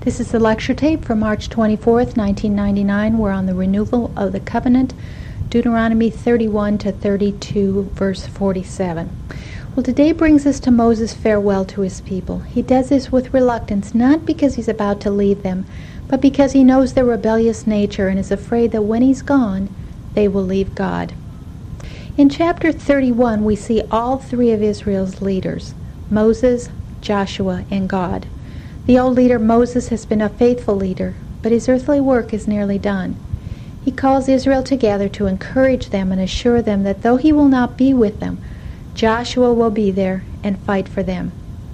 This is the lecture tape for March 24th, 1999. We're on the renewal of the covenant, Deuteronomy 31 to 32, verse 47. Well, today brings us to Moses' farewell to his people. He does this with reluctance, not because he's about to leave them, but because he knows their rebellious nature and is afraid that when he's gone, they will leave God. In chapter 31, we see all three of Israel's leaders, Moses, Joshua, and God. The old leader Moses has been a faithful leader, but his earthly work is nearly done. He calls Israel together to encourage them and assure them that though he will not be with them, Joshua will be there and fight for them.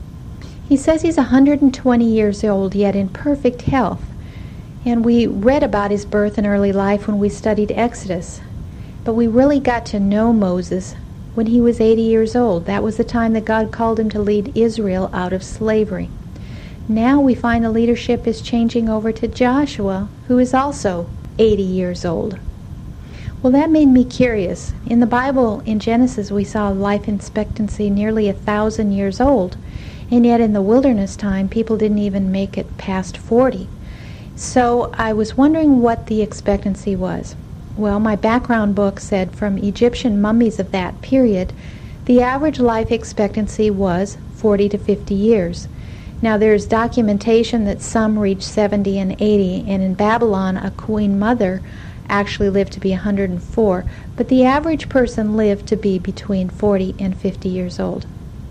He says he's 120 years old, yet in perfect health. And we read about his birth and early life when we studied Exodus. But we really got to know Moses when he was 80 years old. That was the time that God called him to lead Israel out of slavery. Now we find the leadership is changing over to Joshua, who is also 80 years old. Well, that made me curious. In the Bible, in Genesis, we saw life expectancy nearly 1,000 years old, and yet in the wilderness time, people didn't even make it past 40. So I was wondering what the expectancy was. Well, my background book said from Egyptian mummies of that period, the average life expectancy was 40 to 50 years. Now, there's documentation that some reached 70 and 80, and in Babylon, a queen mother actually lived to be 104, but the average person lived to be between 40 and 50 years old.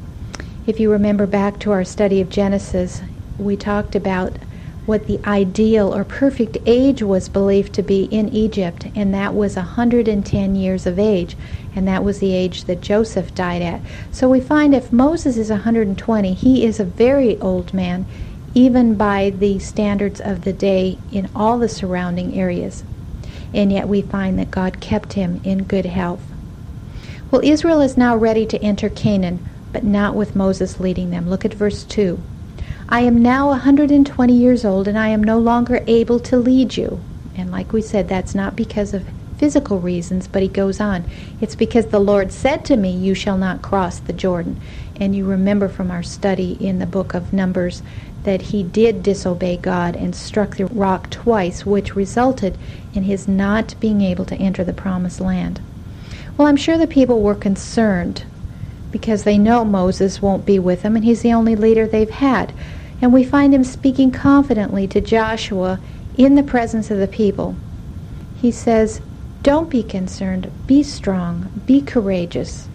If you remember back to our study of Genesis, we talked about what the ideal or perfect age was believed to be in Egypt, and that was 110 years of age, and that was the age that Joseph died at. So we find if Moses is 120, he is a very old man, even by the standards of the day in all the surrounding areas. And yet we find that God kept him in good health. Well, Israel is now ready to enter Canaan, but not with Moses leading them. Look at verse 2. I am now 120 years old, and I am no longer able to lead you. And like we said, that's not because of physical reasons, but he goes on. It's because the Lord said to me, you shall not cross the Jordan. And you remember from our study in the book of Numbers that he did disobey God and struck the rock twice, which resulted in his not being able to enter the promised land. Well, I'm sure the people were concerned because they know Moses won't be with them, and he's the only leader they've had. And we find him speaking confidently to Joshua in the presence of the people. He says, don't be concerned, be strong, be courageous.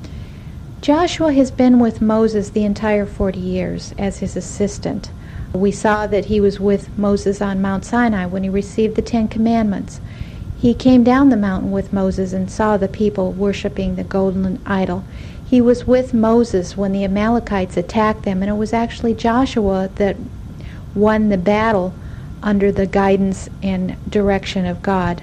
Joshua has been with Moses the entire 40 years as his assistant. We saw that he was with Moses on Mount Sinai when he received the 10 Commandments. He came down the mountain with Moses and saw the people worshiping the golden idol. He was with Moses when the Amalekites attacked them, and it was actually Joshua that won the battle under the guidance and direction of God.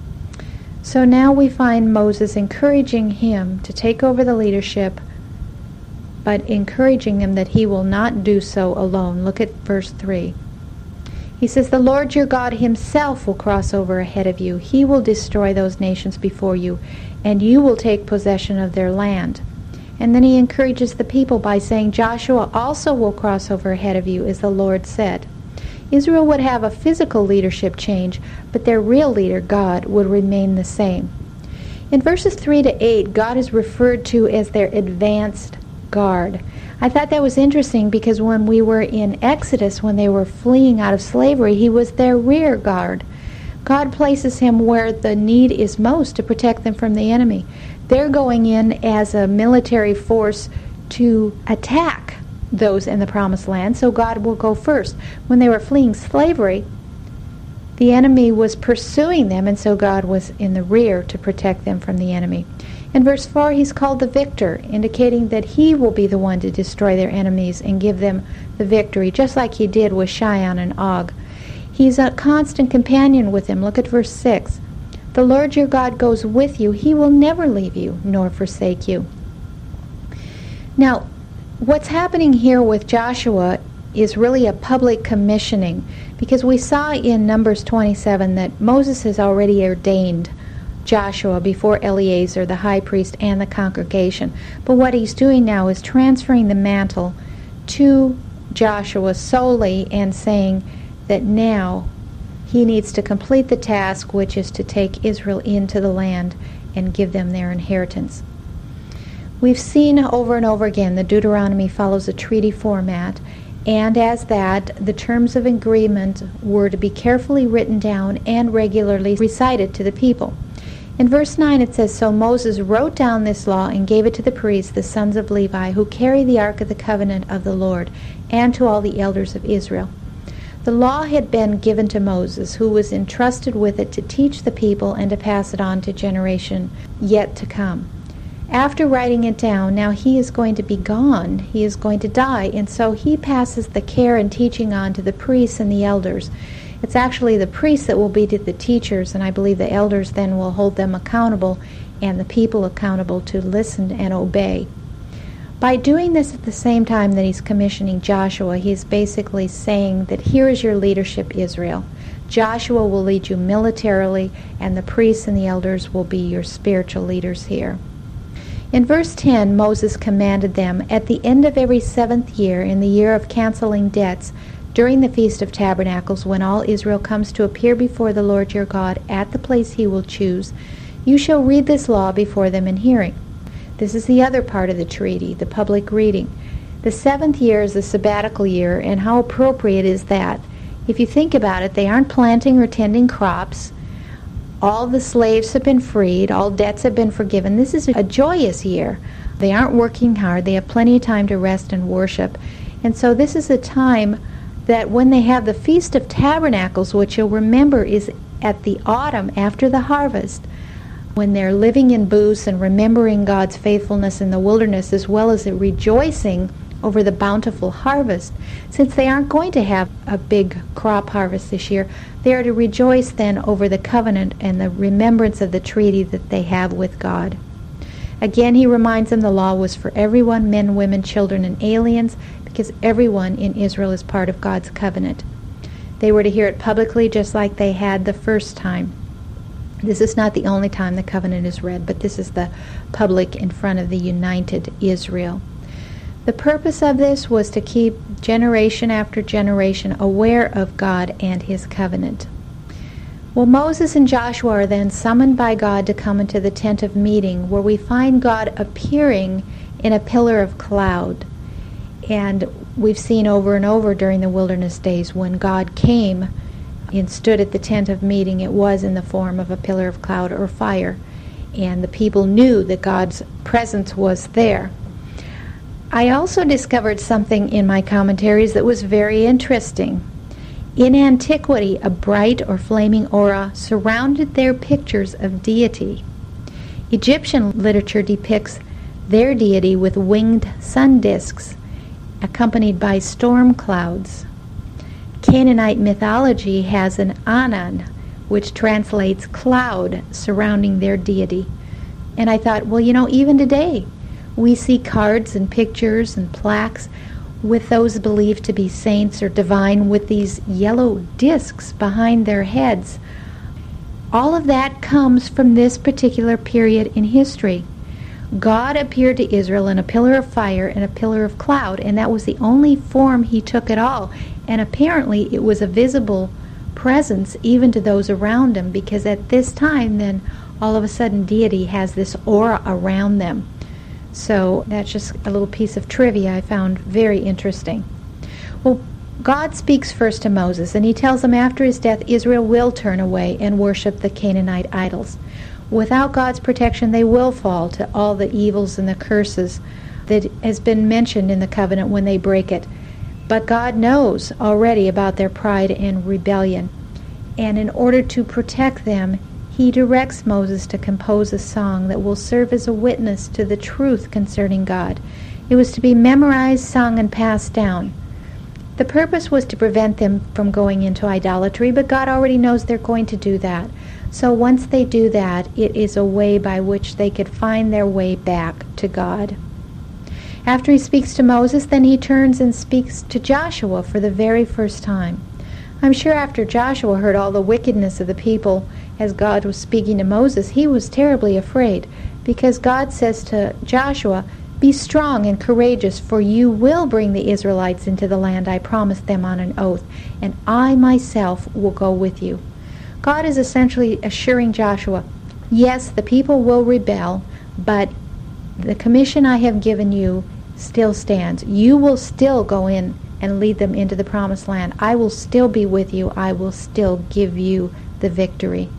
So now we find Moses encouraging him to take over the leadership, but encouraging him that he will not do so alone. Look at verse 3. He says, the Lord your God himself will cross over ahead of you. He will destroy those nations before you, and you will take possession of their land. And then he encourages the people by saying, Joshua also will cross over ahead of you, as the Lord said. Israel would have a physical leadership change, but their real leader, God, would remain the same. In verses 3 to 8, God is referred to as their advanced guard. I thought that was interesting because when we were in Exodus, when they were fleeing out of slavery, he was their rear guard. God places him where the need is most to protect them from the enemy. They're going in as a military force to attack those in the promised land, so God will go first. When they were fleeing slavery, the enemy was pursuing them, and so God was in the rear to protect them from the enemy. In verse 4, he's called the victor, indicating that he will be the one to destroy their enemies and give them the victory, just like he did with Sihon and Og. He's a constant companion with them. Look at verse 6. The Lord your God goes with you. He will never leave you nor forsake you. Now, what's happening here with Joshua is really a public commissioning, because we saw in Numbers 27 that Moses has already ordained Joshua before Eleazar, the high priest, and the congregation. But what he's doing now is transferring the mantle to Joshua solely and saying, that now he needs to complete the task, which is to take Israel into the land and give them their inheritance. We've seen over and over again that Deuteronomy follows a treaty format, and as that, the terms of agreement were to be carefully written down and regularly recited to the people. In verse 9 it says, "So Moses wrote down this law and gave it to the priests, the sons of Levi, who carry the ark of the covenant of the Lord, and to all the elders of Israel." The law had been given to Moses, who was entrusted with it to teach the people and to pass it on to generation yet to come. After writing it down, now he is going to be gone. He is going to die, and so he passes the care and teaching on to the priests and the elders. It's actually the priests that will be the teachers, and I believe the elders then will hold them accountable and the people accountable to listen and obey. By doing this at the same time that he's commissioning Joshua, he's basically saying that here is your leadership, Israel. Joshua will lead you militarily, and the priests and the elders will be your spiritual leaders here. In verse 10, Moses commanded them, "At the end of every 7th year, in the year of canceling debts, during the Feast of Tabernacles, when all Israel comes to appear before the Lord your God at the place he will choose, you shall read this law before them in hearing." This is the other part of the treaty, the public reading. The 7th year is the sabbatical year, and how appropriate is that? If you think about it, they aren't planting or tending crops. All the slaves have been freed. All debts have been forgiven. This is a joyous year. They aren't working hard. They have plenty of time to rest and worship. And so this is a time that when they have the Feast of Tabernacles, which you'll remember is at the autumn after the harvest, when they're living in booths and remembering God's faithfulness in the wilderness, as well as rejoicing over the bountiful harvest. Since they aren't going to have a big crop harvest this year, they are to rejoice then over the covenant and the remembrance of the treaty that they have with God. Again, he reminds them the law was for everyone, men, women, children, and aliens, because everyone in Israel is part of God's covenant. They were to hear it publicly just like they had the first time. This is not the only time the covenant is read, but this is the public in front of the united Israel. The purpose of this was to keep generation after generation aware of God and his covenant. Well, Moses and Joshua are then summoned by God to come into the tent of meeting, where we find God appearing in a pillar of cloud. And we've seen over and over during the wilderness days when God came and stood at the tent of meeting, it was in the form of a pillar of cloud or fire. And the people knew that God's presence was there. I also discovered something in my commentaries that was very interesting. In antiquity, a bright or flaming aura surrounded their pictures of deity. Egyptian literature depicts their deity with winged sun discs, accompanied by storm clouds. Canaanite mythology has an Anan, which translates cloud, surrounding their deity. And I thought, well, even today, we see cards and pictures and plaques with those believed to be saints or divine with these yellow discs behind their heads. All of that comes from this particular period in history. God appeared to Israel in a pillar of fire and a pillar of cloud, and that was the only form he took at all. And apparently it was a visible presence even to those around him, because at this time then all of a sudden deity has this aura around them. So that's just a little piece of trivia I found very interesting. Well, God speaks first to Moses, and he tells him after his death Israel will turn away and worship the Canaanite idols. Without God's protection, they will fall to all the evils and the curses that has been mentioned in the covenant when they break it. But God knows already about their pride and rebellion. And in order to protect them, he directs Moses to compose a song that will serve as a witness to the truth concerning God. It was to be memorized, sung, and passed down. The purpose was to prevent them from going into idolatry, but God already knows they're going to do that. So once they do that, it is a way by which they could find their way back to God. After he speaks to Moses, then he turns and speaks to Joshua for the very first time. I'm sure after Joshua heard all the wickedness of the people as God was speaking to Moses, he was terribly afraid, because God says to Joshua, Be strong and courageous, for you will bring the Israelites into the land I promised them on an oath, and I myself will go with you. God is essentially assuring Joshua, yes, the people will rebel, but the commission I have given you still stands. You will still go in and lead them into the promised land. I will still be with you. I will still give you the victory.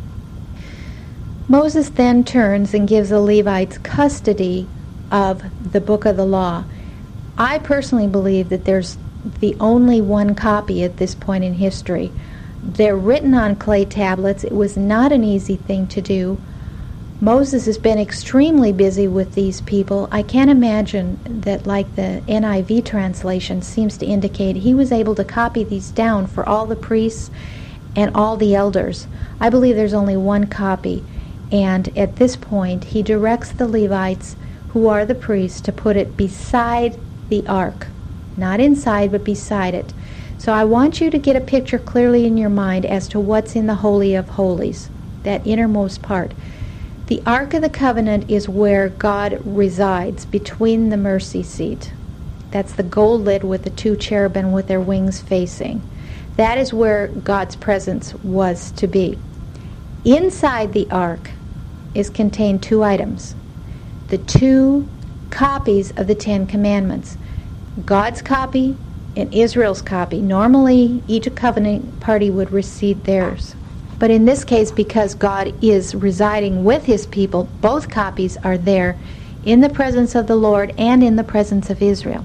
Moses then turns and gives the Levites custody of the book of the law. I personally believe that there's the only one copy at this point in history. They're written on clay tablets. It was not an easy thing to do. Moses has been extremely busy with these people. I can't imagine that, like the NIV translation seems to indicate, he was able to copy these down for all the priests and all the elders. I believe there's only one copy, and at this point he directs the Levites, who are the priests, to put it beside the ark. Not inside, but beside it. So I want you to get a picture clearly in your mind as to what's in the Holy of Holies, that innermost part. The Ark of the Covenant is where God resides, between the mercy seat. That's the gold lid with the two cherubim with their wings facing. That is where God's presence was to be. Inside the ark is contained two items. The two copies of the Ten Commandments. God's copy and Israel's copy. Normally, each covenant party would receive theirs. But in this case, because God is residing with his people, both copies are there in the presence of the Lord and in the presence of Israel.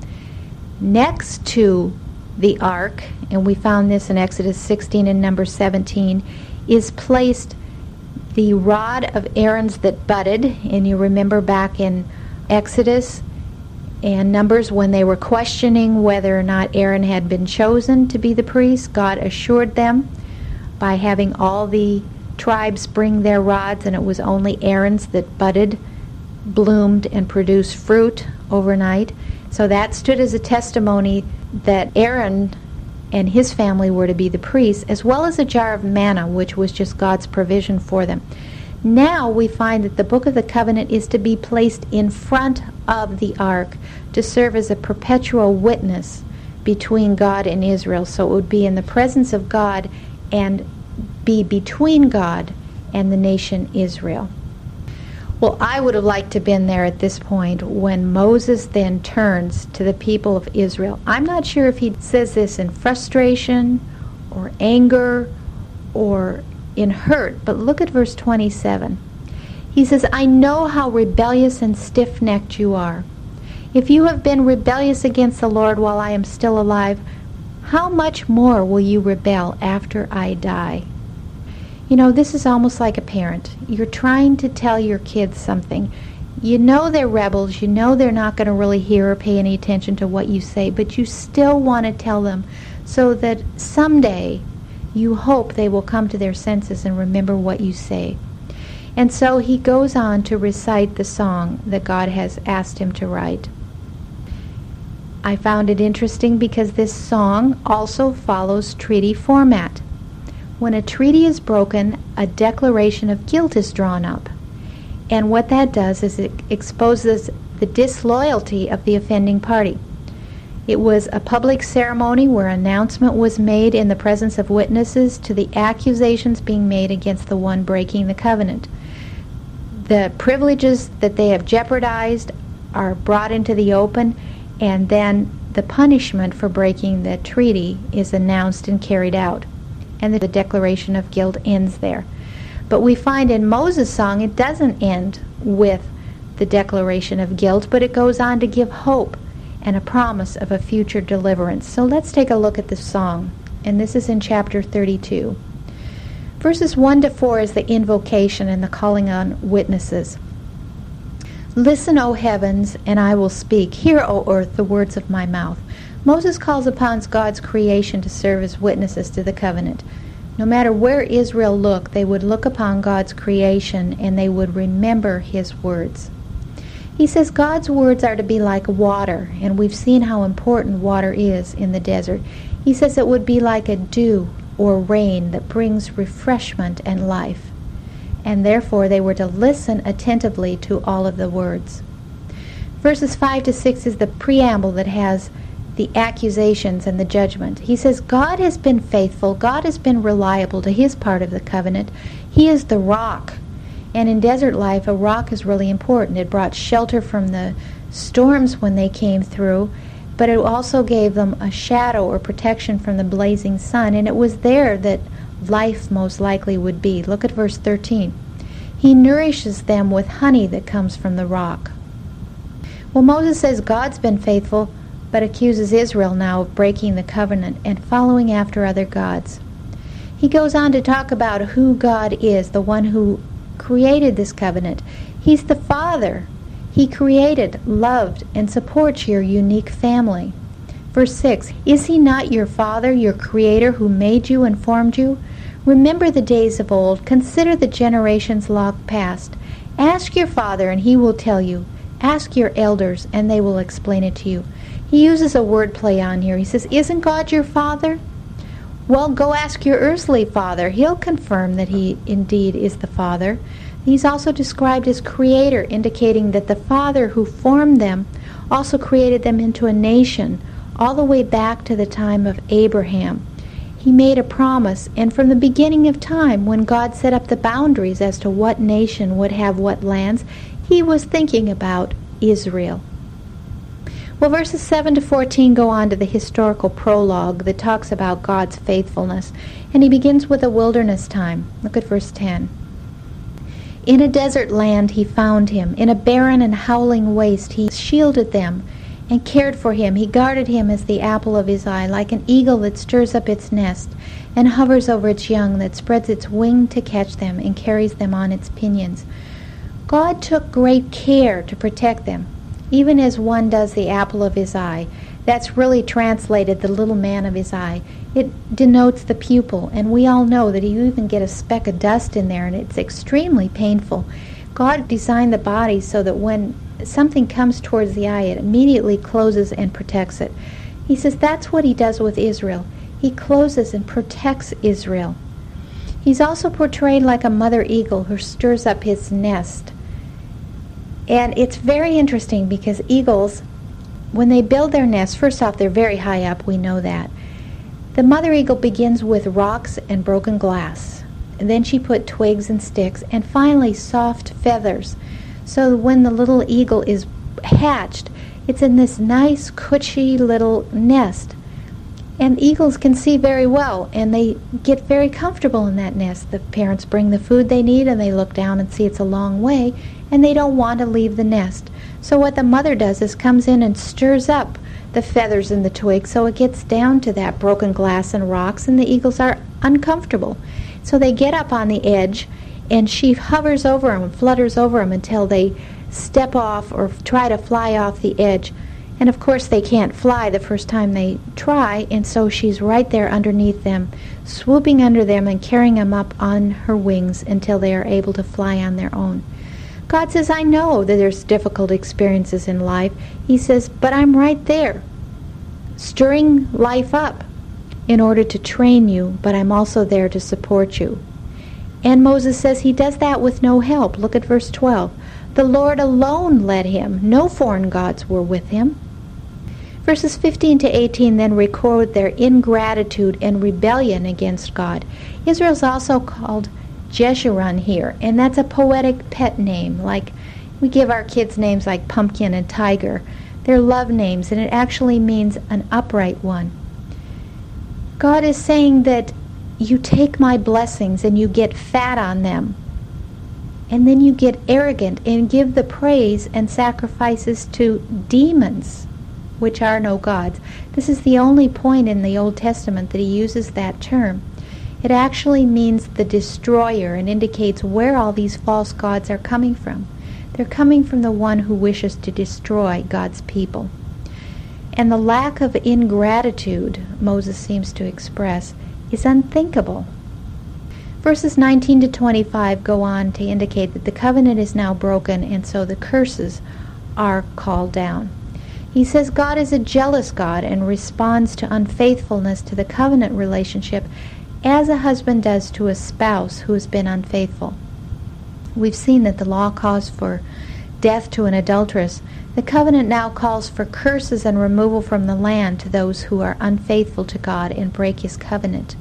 Next to the ark, and we found this in Exodus 16 and number 17, is placed the rod of Aaron's that budded. And you remember back in Exodus and Numbers when they were questioning whether or not Aaron had been chosen to be the priest, God assured them by having all the tribes bring their rods, and it was only Aaron's that budded, bloomed, and produced fruit overnight. So that stood as a testimony that Aaron and his family were to be the priests, as well as a jar of manna, which was just God's provision for them. Now we find that the Book of the Covenant is to be placed in front of the ark to serve as a perpetual witness between God and Israel. So it would be in the presence of God and be between God and the nation Israel. Well, I would have liked to have been there at this point when Moses then turns to the people of Israel. I'm not sure if he says this in frustration or anger or in hurt, but look at verse 27. He says, I know how rebellious and stiff-necked you are. If you have been rebellious against the Lord while I am still alive, how much more will you rebel after I die? You know, this is almost like a parent. You're trying to tell your kids something. You know they're rebels. You know they're not going to really hear or pay any attention to what you say, but you still want to tell them so that someday you hope they will come to their senses and remember what you say. And so he goes on to recite the song that God has asked him to write. I found it interesting because this song also follows treaty format. When a treaty is broken, a declaration of guilt is drawn up. And what that does is it exposes the disloyalty of the offending party. It was a public ceremony where announcement was made in the presence of witnesses to the accusations being made against the one breaking the covenant. The privileges that they have jeopardized are brought into the open, and then the punishment for breaking the treaty is announced and carried out. And the declaration of guilt ends there. But we find in Moses' song it doesn't end with the declaration of guilt, but it goes on to give hope and a promise of a future deliverance. So let's take a look at the song. And this is in chapter 32. Verses 1 to 4 is the invocation and the calling on witnesses. Listen, O heavens, and I will speak. Hear, O earth, the words of my mouth. Moses calls upon God's creation to serve as witnesses to the covenant. No matter where Israel looked, they would look upon God's creation and they would remember his words. He says God's words are to be like water, and we've seen how important water is in the desert. He says it would be like a dew or rain that brings refreshment and life. And therefore they were to listen attentively to all of the words. Verses 5 to 6 is the preamble that has the accusations and the judgment. He says, God has been faithful. God has been reliable to his part of the covenant. He is the rock. And in desert life, a rock is really important. It brought shelter from the storms when they came through, but it also gave them a shadow or protection from the blazing sun. And it was there that life most likely would be. Look at verse 13. He nourishes them with honey that comes from the rock. Well, Moses says God's been faithful, but accuses Israel now of breaking the covenant and following after other gods. He goes on to talk about who God is, the one who created this covenant. He's the Father. He created, loved, and supports your unique family. Verse 6, is he not your Father, your Creator, who made you and formed you? Remember the days of old. Consider the generations long past. Ask your father, and he will tell you. Ask your elders, and they will explain it to you. He uses a word play on here. He says, isn't God your Father? Well, go ask your earthly father. He'll confirm that he indeed is the Father. He's also described as Creator, indicating that the Father who formed them also created them into a nation, all the way back to the time of Abraham. He made a promise, and from the beginning of time, when God set up the boundaries as to what nation would have what lands, he was thinking about Israel. Well, verses 7 to 14 go on to the historical prologue that talks about God's faithfulness, and he begins with a wilderness time. Look at verse 10. In a desert land he found him. In a barren and howling waste he shielded them and cared for him. He guarded him as the apple of his eye, like an eagle that stirs up its nest and hovers over its young, that spreads its wing to catch them and carries them on its pinions. God took great care to protect them, even as one does the apple of his eye. That's really translated the little man of his eye. It denotes the pupil, and we all know that you even get a speck of dust in there, and it's extremely painful. God designed the body so that when something comes towards the eye, it immediately closes and protects it. He says that's what he does with Israel. He closes and protects Israel. He's also portrayed like a mother eagle who stirs up his nest. And it's very interesting because eagles, when they build their nests, first off, they're very high up, we know that. The mother eagle begins with rocks and broken glass. And then she put twigs and sticks, and finally soft feathers. So when the little eagle is hatched, it's in this nice, cushy little nest. And eagles can see very well, and they get very comfortable in that nest. The parents bring the food they need, and they look down and see it's a long way, and they don't want to leave the nest. So what the mother does is comes in and stirs up the feathers and the twigs so it gets down to that broken glass and rocks, and the eagles are uncomfortable. So they get up on the edge, and she hovers over them and flutters over them until they step off or try to fly off the edge. And of course they can't fly the first time they try, and so she's right there underneath them, swooping under them and carrying them up on her wings until they are able to fly on their own. God says, I know that there's difficult experiences in life. He says, but I'm right there, stirring life up in order to train you, but I'm also there to support you. And Moses says he does that with no help. Look at verse 12. The Lord alone led him. No foreign gods were with him. Verses 15 to 18 then record their ingratitude and rebellion against God. Israel's also called Jeshurun here, and that's a poetic pet name. Like we give our kids names like Pumpkin and Tiger. They're love names, and it actually means an upright one. God is saying that you take my blessings and you get fat on them, and then you get arrogant and give the praise and sacrifices to demons, which are no gods. This is the only point in the Old Testament that he uses that term. It actually means the destroyer and indicates where all these false gods are coming from. They're coming from the one who wishes to destroy God's people. And the lack of ingratitude Moses seems to express is unthinkable. Verses 19 to 25 go on to indicate that the covenant is now broken, and so the curses are called down. He says God is a jealous God and responds to unfaithfulness to the covenant relationship as a husband does to a spouse who has been unfaithful. We've seen that the law calls for death to an adulteress, the covenant now calls for curses and removal from the land to those who are unfaithful to God and break his covenant.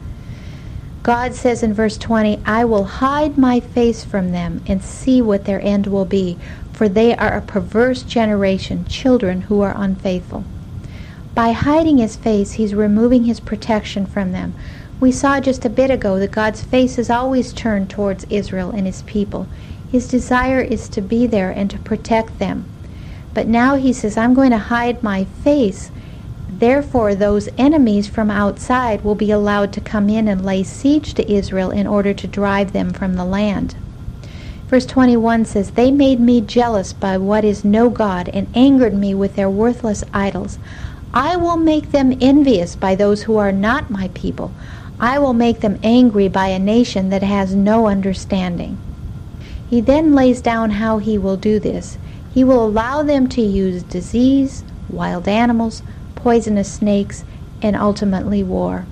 God says in verse 20, I will hide my face from them and see what their end will be, for they are a perverse generation, children who are unfaithful. By hiding his face, he's removing his protection from them. We saw just a bit ago that God's face is always turned towards Israel and his people. His desire is to be there and to protect them. But now he says, I'm going to hide my face. Therefore, those enemies from outside will be allowed to come in and lay siege to Israel in order to drive them from the land. Verse 21 says, They made me jealous by what is no God and angered me with their worthless idols. I will make them envious by those who are not my people. I will make them angry by a nation that has no understanding. He then lays down how he will do this. He will allow them to use disease, wild animals, poisonous snakes, and ultimately war.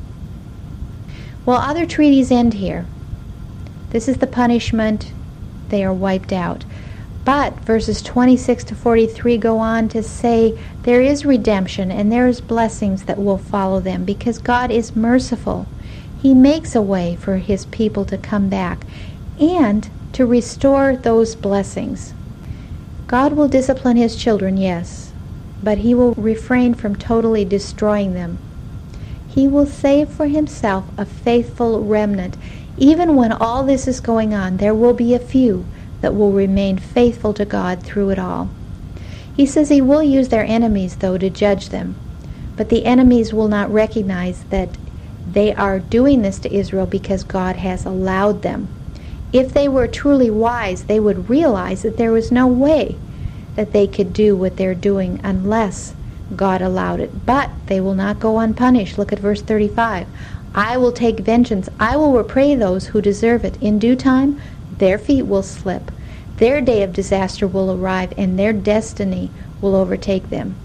Well, other treaties end here. This is the punishment. They are wiped out. But verses 26 to 43 go on to say there is redemption and there is blessings that will follow them because God is merciful. He makes a way for his people to come back and to restore those blessings. God will discipline his children, yes, but he will refrain from totally destroying them. He will save for himself a faithful remnant. Even when all this is going on, there will be a few that will remain faithful to God through it all. He says he will use their enemies, though, to judge them. But the enemies will not recognize that they are doing this to Israel because God has allowed them. If they were truly wise, they would realize that there was no way that they could do what they're doing unless God allowed it. But they will not go unpunished. Look at verse 35. I will take vengeance. I will repay those who deserve it. In due time, their feet will slip. Their day of disaster will arrive, and their destiny will overtake them.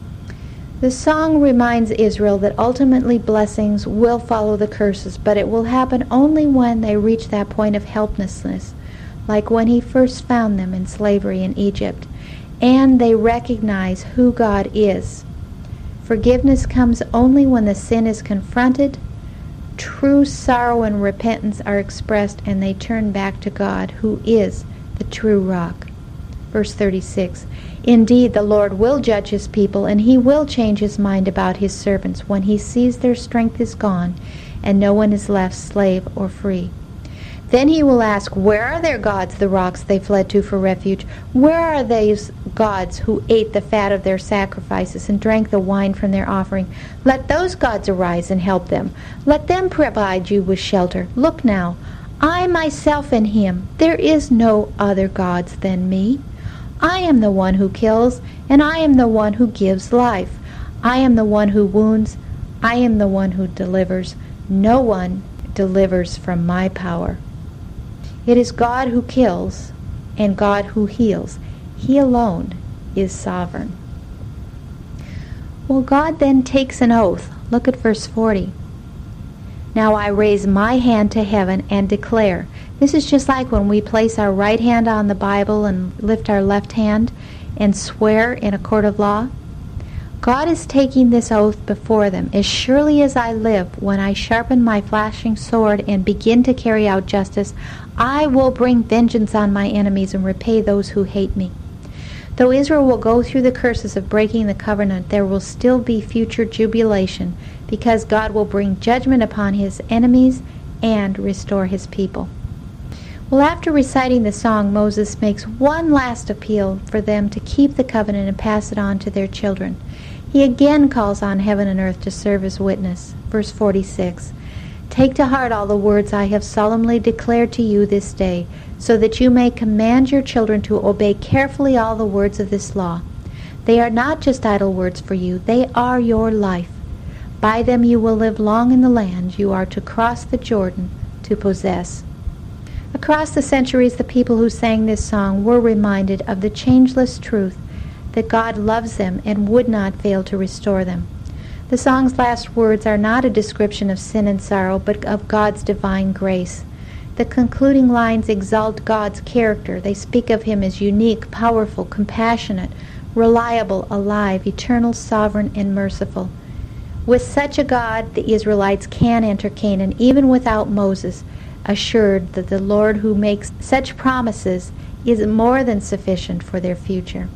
The song reminds Israel that ultimately blessings will follow the curses, but it will happen only when they reach that point of helplessness, like when he first found them in slavery in Egypt, and they recognize who God is. Forgiveness comes only when the sin is confronted, true sorrow and repentance are expressed, and they turn back to God, who is the true rock. Verse 36, Indeed, the Lord will judge his people, and he will change his mind about his servants when he sees their strength is gone, and no one is left slave or free. Then he will ask, Where are their gods, the rocks they fled to for refuge? Where are those gods who ate the fat of their sacrifices and drank the wine from their offering? Let those gods arise and help them. Let them provide you with shelter. Look now, I myself in him. There is no other gods than me. I am the one who kills, and I am the one who gives life. I am the one who wounds. I am the one who delivers. No one delivers from my power. It is God who kills and God who heals. He alone is sovereign. Well, God then takes an oath. Look at verse 40. Now I raise my hand to heaven and declare. This is just like when we place our right hand on the Bible and lift our left hand and swear in a court of law. God is taking this oath before them. As surely as I live, when I sharpen my flashing sword and begin to carry out justice, I will bring vengeance on my enemies and repay those who hate me. Though Israel will go through the curses of breaking the covenant, there will still be future jubilation, because God will bring judgment upon his enemies and restore his people. Well, after reciting the song, Moses makes one last appeal for them to keep the covenant and pass it on to their children. He again calls on heaven and earth to serve as witness. Verse 46, Take to heart all the words I have solemnly declared to you this day, so that you may command your children to obey carefully all the words of this law. They are not just idle words for you, they are your life. By them you will live long in the land you are to cross the Jordan to possess. Across the centuries, the people who sang this song were reminded of the changeless truth that God loves them and would not fail to restore them. The song's last words are not a description of sin and sorrow, but of God's divine grace. The concluding lines exalt God's character. They speak of him as unique, powerful, compassionate, reliable, alive, eternal, sovereign, and merciful. With such a God, the Israelites can enter Canaan, even without Moses, assured that the Lord who makes such promises is more than sufficient for their future.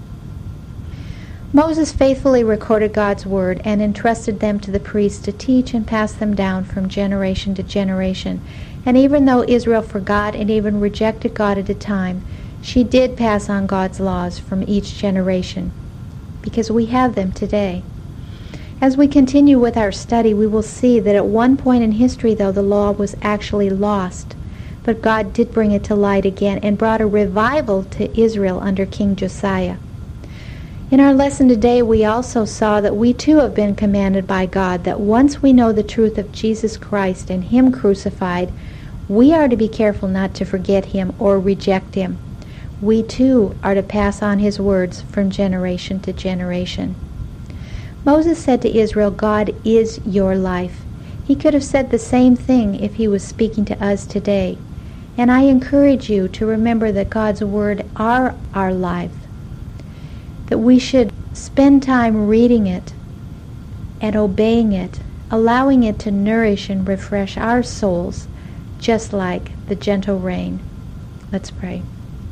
Moses faithfully recorded God's word and entrusted them to the priests to teach and pass them down from generation to generation. And even though Israel forgot and even rejected God at a time, she did pass on God's laws from each generation, because we have them today. As we continue with our study, we will see that at one point in history, though, the law was actually lost. But God did bring it to light again and brought a revival to Israel under King Josiah. In our lesson today, we also saw that we too have been commanded by God that once we know the truth of Jesus Christ and Him crucified, we are to be careful not to forget Him or reject Him. We too are to pass on His words from generation to generation. Moses said to Israel, God is your life. He could have said the same thing if he was speaking to us today. And I encourage you to remember that God's word are our life, that we should spend time reading it and obeying it, allowing it to nourish and refresh our souls, just like the gentle rain. Let's pray.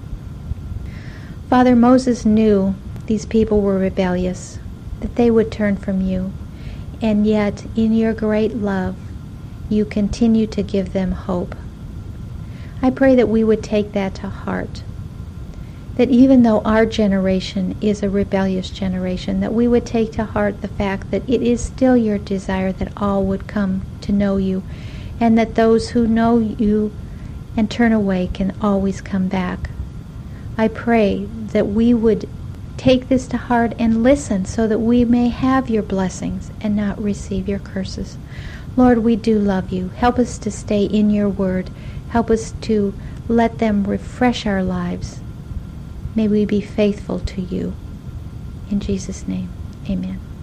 Father, Moses knew these people were rebellious, that they would turn from you, and yet in your great love, you continue to give them hope. I pray that we would take that to heart, that even though our generation is a rebellious generation, that we would take to heart the fact that it is still your desire that all would come to know you, and that those who know you and turn away can always come back. I pray that we would take this to heart and listen so that we may have your blessings and not receive your curses. Lord, we do love you. Help us to stay in your word. Help us to let them refresh our lives. May we be faithful to you. In Jesus' name, amen.